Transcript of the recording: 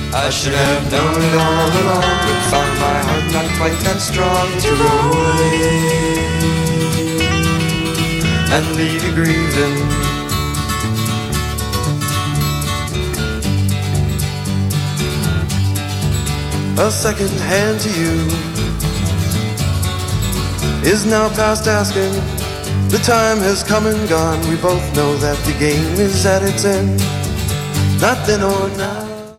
I should have known it all along, but found my heart not quite that strong to roll away and leave you grieving. A second hand to you is now past asking. The time has come and gone. We both know that the game is at its end. Not then or now.